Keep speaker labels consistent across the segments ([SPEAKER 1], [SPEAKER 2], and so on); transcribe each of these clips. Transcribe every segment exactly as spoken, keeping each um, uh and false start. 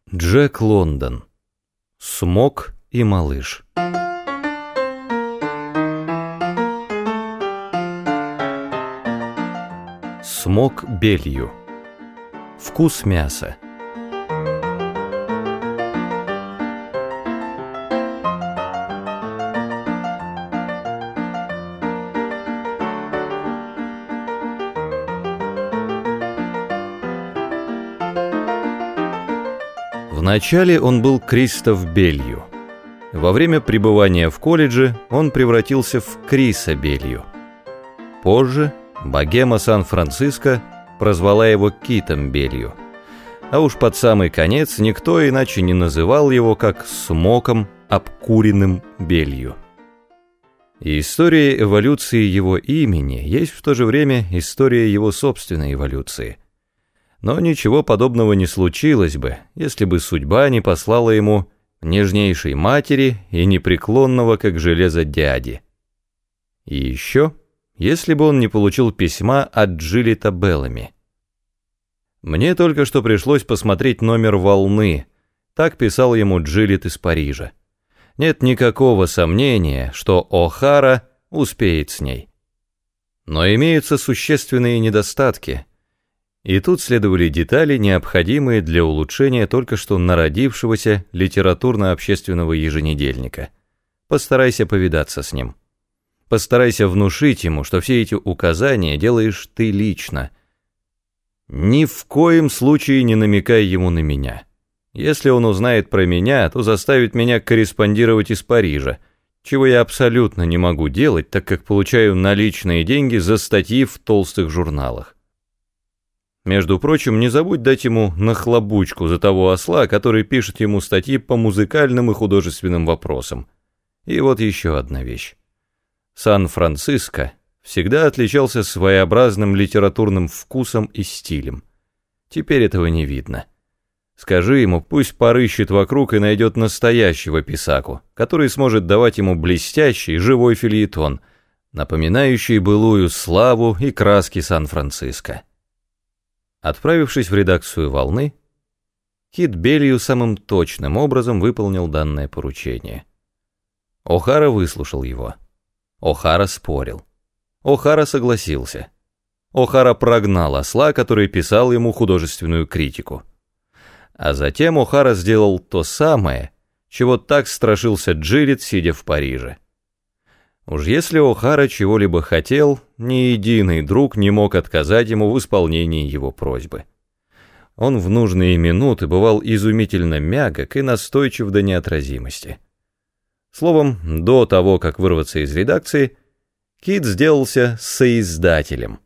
[SPEAKER 1] Джек Лондон. Смок и малыш. Смок белью. Вкус мяса. Вначале он был Кристоф Белью. Во время пребывания в колледже он превратился в Криса Белью. Позже богема Сан-Франциско прозвала его Китом Белью, а уж под самый конец никто иначе не называл его, как Смоком обкуренным Белью. И история эволюции его имени есть в то же время история его собственной эволюции. Но ничего подобного не случилось бы, если бы судьба не послала ему нежнейшей матери и непреклонного, как железо, дяди. И еще, если бы он не получил письма от Джилета Беллами. «Мне только что пришлось посмотреть номер «Волны», — так писал ему Джилет из Парижа. Нет никакого сомнения, что О'Хара успеет с ней. Но имеются существенные недостатки». И тут следовали детали, необходимые для улучшения только что народившегося литературно-общественного еженедельника. Постарайся повидаться с ним. Постарайся внушить ему, что все эти указания делаешь ты лично. Ни в коем случае не намекай ему на меня. Если он узнает про меня, то заставит меня корреспондировать из Парижа, чего я абсолютно не могу делать, так как получаю наличные деньги за статьи в толстых журналах. Между прочим, не забудь дать ему нахлобучку за того осла, который пишет ему статьи по музыкальным и художественным вопросам. И вот еще одна вещь. Сан-Франциско всегда отличался своеобразным литературным вкусом и стилем. Теперь этого не видно. Скажи ему, пусть порыщет вокруг и найдет настоящего писаку, который сможет давать ему блестящий, живой фельетон, напоминающий былую славу и краски Сан-Франциско. Отправившись в редакцию «Волны», Кит Белью самым точным образом выполнил данное поручение. О'Хара выслушал его. О'Хара спорил. О'Хара согласился. О'Хара прогнал осла, который писал ему художественную критику. А затем О'Хара сделал то самое, чего так страшился Джилет, сидя в Париже. Уж если О'Хара чего-либо хотел, ни единый друг не мог отказать ему в исполнении его просьбы. Он в нужные минуты бывал изумительно мягок и настойчив до неотразимости. Словом, до того, как вырваться из редакции, Кит сделался соиздателем.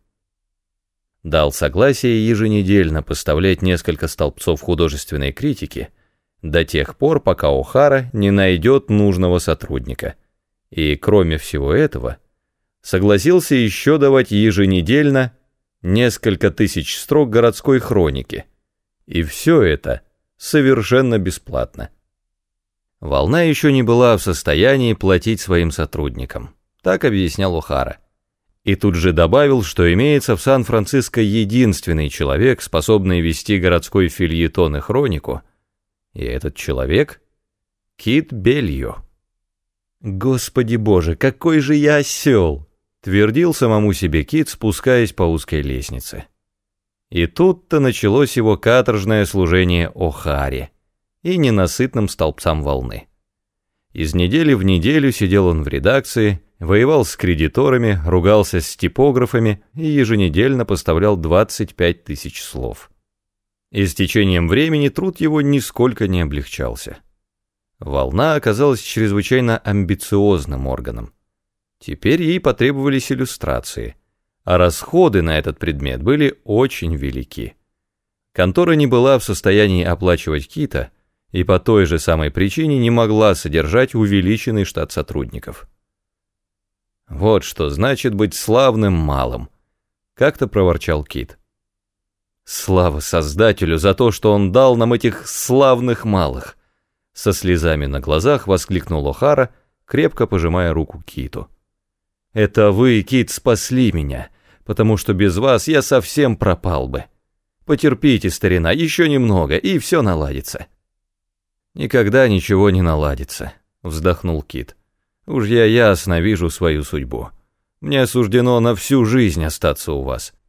[SPEAKER 1] Дал согласие еженедельно поставлять несколько столбцов художественной критики до тех пор, пока О'Хара не найдет нужного сотрудника. И, кроме всего этого, согласился еще давать еженедельно несколько тысяч строк городской хроники. И все это совершенно бесплатно. «Волна» еще не была в состоянии платить своим сотрудникам, так объяснял О'Хара. И тут же добавил, что имеется в Сан-Франциско единственный человек, способный вести городской фельетон и хронику, и этот человек — Кит Белью. «Господи боже, какой же я осел!» — твердил самому себе Кит, спускаясь по узкой лестнице. И тут-то началось его каторжное служение О'Харе и ненасытным столбцам «Волны». Из недели в неделю сидел он в редакции, воевал с кредиторами, ругался с типографами и еженедельно поставлял двадцать пять тысяч слов. И с течением времени труд его нисколько не облегчался. «Волна» оказалась чрезвычайно амбициозным органом. Теперь ей потребовались иллюстрации, а расходы на этот предмет были очень велики. Контора не была в состоянии оплачивать Кита и по той же самой причине не могла содержать увеличенный штат сотрудников. «Вот что значит быть славным малым», — как-то проворчал Кит. «Слава Создателю за то, что он дал нам этих славных малых!» Со слезами на глазах воскликнул О'Хара, крепко пожимая руку Киту. «Это вы, Кит, спасли меня, потому что без вас я совсем пропал бы. Потерпите, старина, еще немного, и все наладится». «Никогда ничего не наладится», — вздохнул Кит. «Уж я ясно вижу свою судьбу. Мне суждено на всю жизнь остаться у вас.